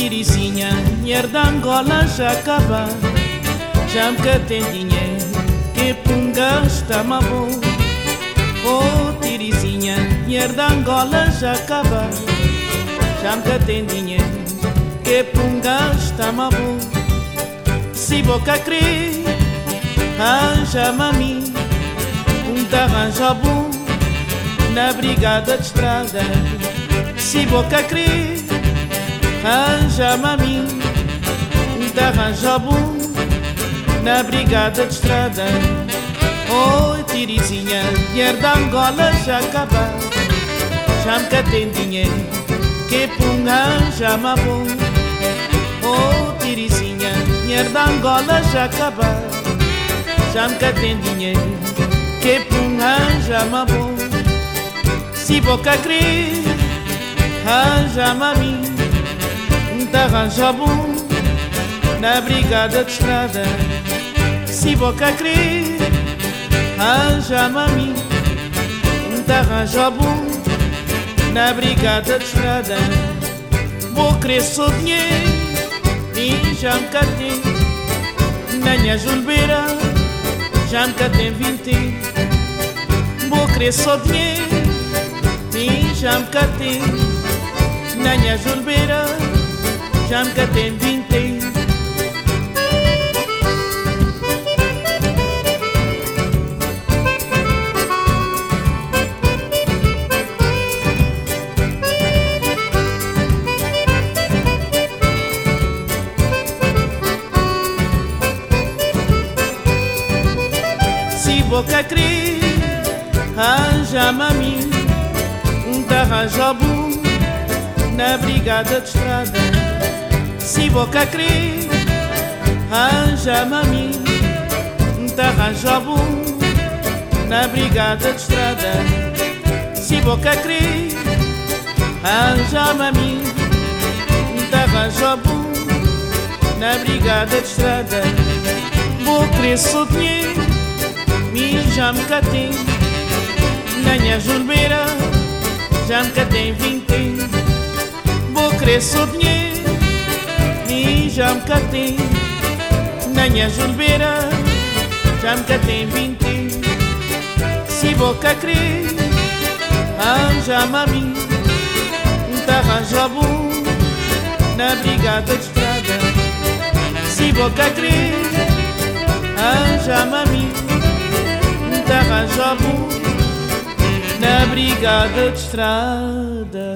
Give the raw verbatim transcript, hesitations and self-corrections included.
Tirizinha, mulher de Angola já acaba. Já me que tem dinheiro, que punga está-me bom. Oh, Tirizinha, mulher de Angola já acaba. Já me que tem dinheiro, que punga está-me bom. Se boca crer, arranja-me a mim um arranjo bom na brigada de estrada. Se boca crer, arranja-me a mim um arranjo bom na brigada de estrada. Oh, Tirizinha, mulher de Angola já acaba. Já me que tem dinheiro, que punga arranja-me bom. Oh, Tirizinha, mulher de Angola já acaba. Já me que tem dinheiro, que punga arranja-me bom. Se boca crer, arranja-me a mim um arranjo bom na brigada de estrada. Se boca crer, arranja-me a mim um arranjo bom na brigada de estrada. Vou querer só dinheiro e já me catei na minha julbeira, já me catei vinte. Vou querer só dinheiro e já me catei na minha julbeira, já me catei vinte. Se boca crer, arranja-me a mim um arranjo bom na brigada de estrada. Se boca crer, arranja-me a mim um arranjo bom na brigada de estrada. Se boca crer, arranja-me a mim um arranjo bom na brigada de estrada. Vou querer só dinheiro e já me catei na minha julbeira, já me catei vinte. Vou querer só dinheiro e já me catei na minha julbeira, já me catei vinte. Se boca crer, arranja-me a mim um arranjo bom na brigada de estrada. Se boca crer, arranja-me a mim um arranjo bom na brigada de estrada.